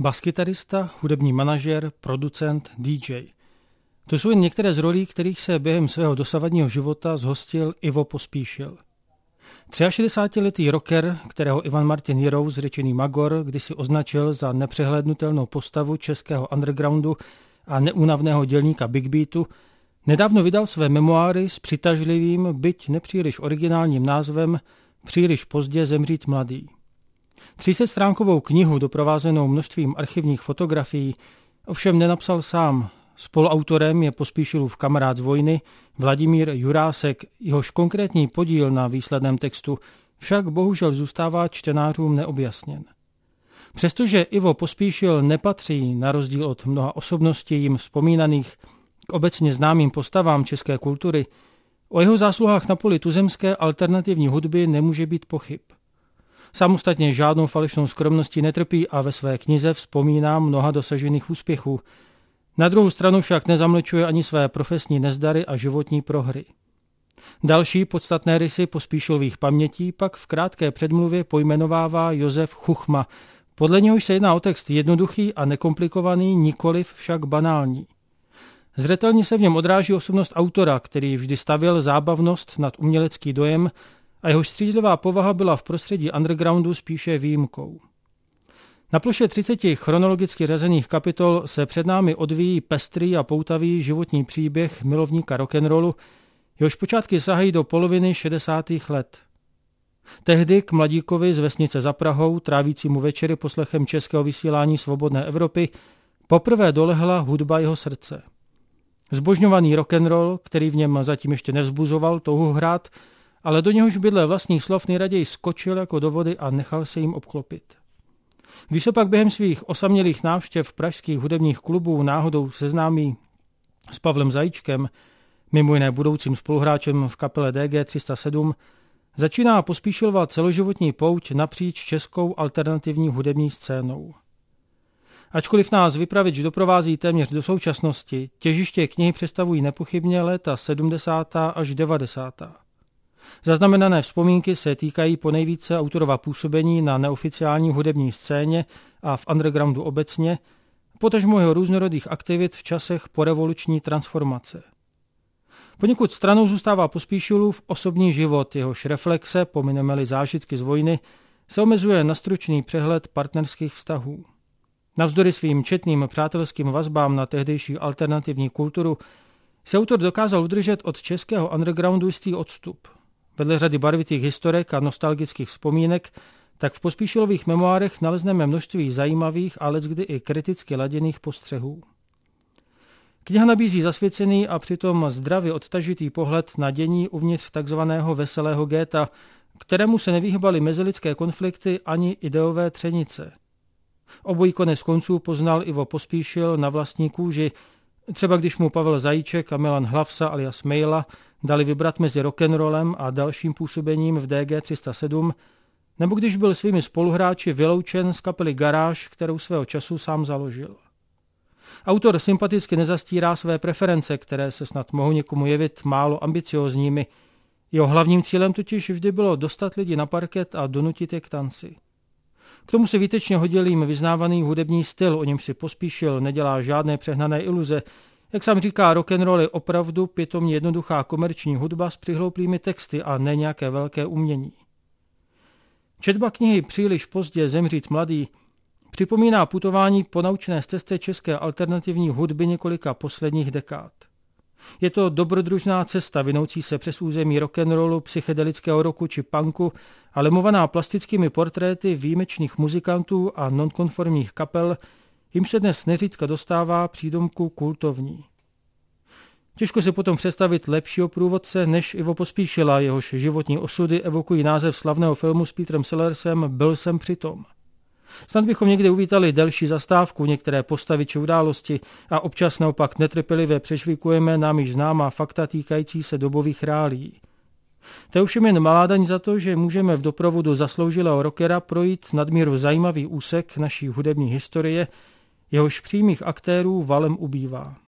Baskytarista, hudební manažer, producent, DJ. To jsou jen některé z rolí, kterých se během svého dosavadního života zhostil Ivo Pospíšil. 63letý rocker, kterého Ivan Martin Jirous, řečený Magor, kdysi označil za nepřehlédnutelnou postavu českého undergroundu a neúnavného dělníka Big Beatu, nedávno vydal své memoáry s přitažlivým, byť nepříliš originálním názvem Příliš pozdě zemřít mladý. 300stránkovou knihu doprovázenou množstvím archivních fotografií ovšem nenapsal sám. Spoluautorem je Pospíšilův kamarád z vojny Vladimír Jurásek, jehož konkrétní podíl na výsledném textu však bohužel zůstává čtenářům neobjasněn. Přestože Ivo Pospíšil nepatří, na rozdíl od mnoha osobností jim vzpomínaných, k obecně známým postavám české kultury, o jeho zásluhách na poli tuzemské alternativní hudby nemůže být pochyb. Samostatně žádnou falešnou skromností netrpí a ve své knize vzpomíná mnoha dosažených úspěchů. Na druhou stranu však nezamlčuje ani své profesní nezdary a životní prohry. Další podstatné rysy Pospíšilových pamětí pak v krátké předmluvě pojmenovává Josef Chuchma. Podle něhož se jedná o text jednoduchý a nekomplikovaný, nikoliv však banální. Zřetelně se v něm odráží osobnost autora, který vždy stavěl zábavnost nad umělecký dojem a jehož střízlivá povaha byla v prostředí undergroundu spíše výjimkou. Na ploše 30 chronologicky řazených kapitol se před námi odvíjí pestrý a poutavý životní příběh milovníka rock'n'rollu, jehož počátky sahají do poloviny 60. let. Tehdy k mladíkovi z vesnice za Prahou, trávícímu večery poslechem českého vysílání Svobodné Evropy, poprvé dolehla hudba jeho srdce. Zbožňovaný rock'n'roll, který v něm zatím ještě nevzbuzoval touhu hrát, ale do něhož bydle vlastních slov nejraději skočil jako do vody a nechal se jim obklopit. Když se pak během svých osamělých návštěv pražských hudebních klubů náhodou seznámí s Pavlem Zajíčkem, mimo jiné budoucím spoluhráčem v kapele DG 307, začíná Pospíšilova celoživotní pouť napříč českou alternativní hudební scénou. Ačkoliv nás vypravič doprovází téměř do současnosti, těžiště knihy představují nepochybně léta 70. až 90. Zaznamenané vzpomínky se týkají ponejvíce autorova působení na neoficiální hudební scéně a v undergroundu obecně, potažmo jeho různorodých aktivit v časech porevoluční transformace. Poněkud stranou zůstává Pospíšilův osobní život, jehož reflexe, pomineme-li zážitky z vojny, se omezuje na stručný přehled partnerských vztahů. Navzdory svým četným přátelským vazbám na tehdejší alternativní kulturu se autor dokázal udržet od českého undergroundu jistý odstup. Vedle řady barvitých historek a nostalgických vzpomínek, tak v Pospíšilových memoárech nalezneme množství zajímavých a leckdy i kriticky laděných postřehů. Kniha nabízí zasvěcený a přitom zdravě odtažitý pohled na dění uvnitř takzvaného veselého géta, kterému se nevyhýbaly mezilidské konflikty ani ideové třenice. Obojí konec konců poznal Ivo Pospíšil na vlastní kůži, třeba když mu Pavel Zajíček a Milan Hlavsa alias Mejla dali vybrat mezi rock'n'rollem a dalším působením v DG 307, nebo když byl svými spoluhráči vyloučen z kapely Garáž, kterou svého času sám založil. Autor sympaticky nezastírá své preference, které se snad mohou někomu jevit málo ambiciózními. Jeho hlavním cílem totiž vždy bylo dostat lidi na parket a donutit je k tanci. K tomu se výtečně hodil jim vyznávaný hudební styl, o němž si Pospíšil nedělá žádné přehnané iluze. Jak sám říká, rock'n'roll je opravdu pitomně jednoduchá komerční hudba s přihlouplými texty a ne nějaké velké umění. Četba knihy Příliš pozdě zemřít mladý připomíná putování po naučné stezce české alternativní hudby několika posledních dekád. Je to dobrodružná cesta vinoucí se přes území rock'n'rollu, psychedelického rocku či punku a lemovaná plastickými portréty výjimečných muzikantů a nonkonformních kapel, jim se dnes neřídka dostává přídomku kultovní. Těžko si potom představit lepšího průvodce než Ivo Pospíšila, jehož životní osudy evokují název slavného filmu s Petrem Sellersem Byl jsem přitom. Snad bychom někdy uvítali delší zastávku, některé postavy či události a občas naopak netrpělivě přešvikujeme nám již známá fakta týkající se dobových reálií. To je ovšem jen malá daň za to, že můžeme v doprovodu zasloužilého rockera projít nadmíru zajímavý úsek naší hudební historie, jehož přímých aktérů valem ubývá.